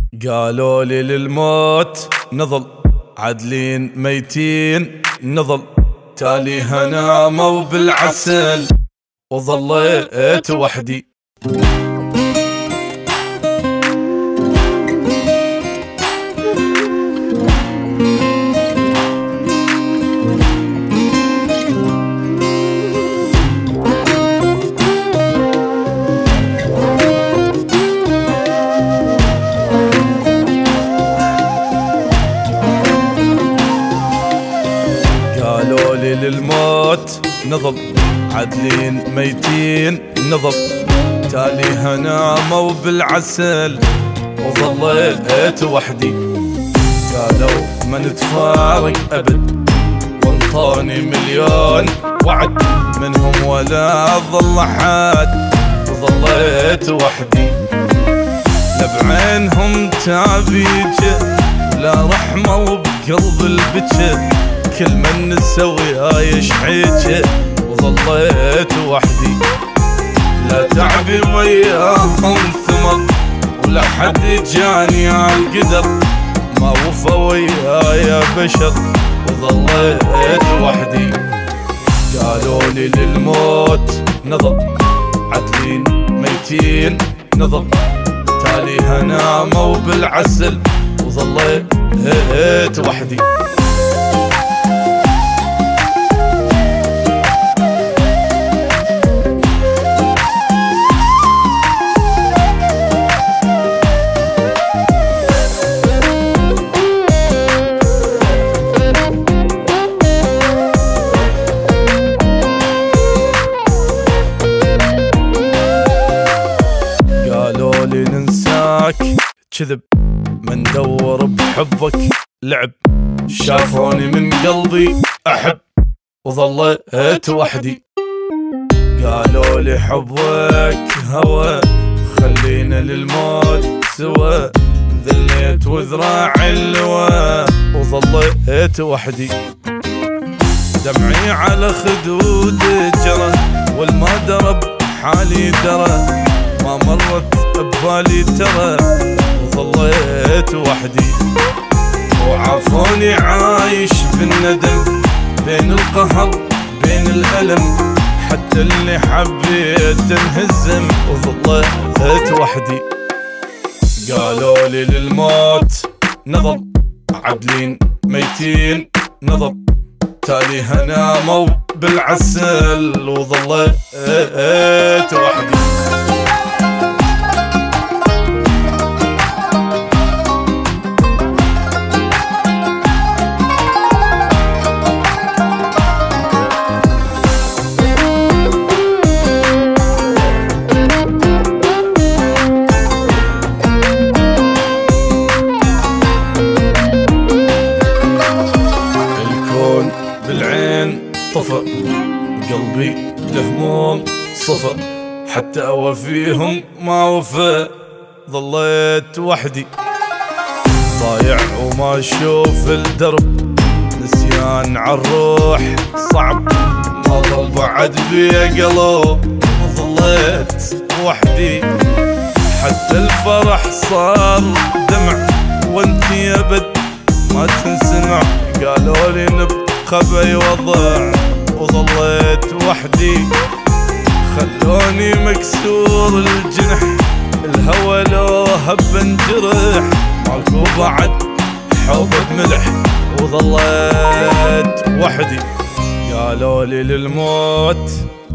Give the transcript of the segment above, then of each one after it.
قالوا لي للموت نظل عدلين ميتين نظل تالي هناموا بالعسل وظليت وحدي. قالوا لي للموت نظل عدلين ميتين نظل تالي هناموا بالعسل وظليت وحدي. قالوا ما نتفارق أبد وانطوني مليون وعد منهم ولا ظل حد وظليت وحدي. لا بعينهم تعبيجة لا رحمة وبقلب البجة كل من نسوي هاي شحيجة وظليت وحدي. لا تعبي وياهم ثمر ولا حد جاني عالقدر ما وفى ويايا بشر وظليت وحدي. قالوا لي للموت نظر عدلين ميتين نظر تالي هناموا بالعسل وظليت وحدي. ننساك كذب من دور بحبك لعب شافوني من قلبي أحب وظليت وحدي. قالوا لي حبك هوى خلينا للموت سوا ذليت وذراعي اللوى وظليت وحدي. دمعي على خدود جرى والما درب حالي درى ما مرت ببالي ترى وظليت وحدي. وعافوني عايش بالندم بين القهر بين الألم حتى اللي حبيت انهزم وظليت وحدي. قالوا لي للموت نظل عدلين ميتين نظل تالي هناموا بالعسل وظليت وحدي. بالعين طفى قلبي الهموم صفى حتى أوفيهم ما وفى ظليت وحدي. ضايع وما أشوف الدرب نسيان عالروح صعب ما ظل بعد بيا قلب ظليت وحدي. حتى الفرح صار دمع وانتي أبد ما تنسمع. قالوا لي نبقى بوضع وظليت وحدي. خلوني مكسور الجنح الهوى لو هب انجرح ماكو بعد حب بملح وظليت وحدي. قالوا لي للموت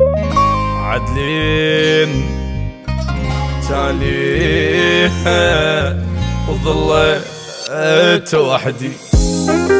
عدلين تاليها وظليت وحدي.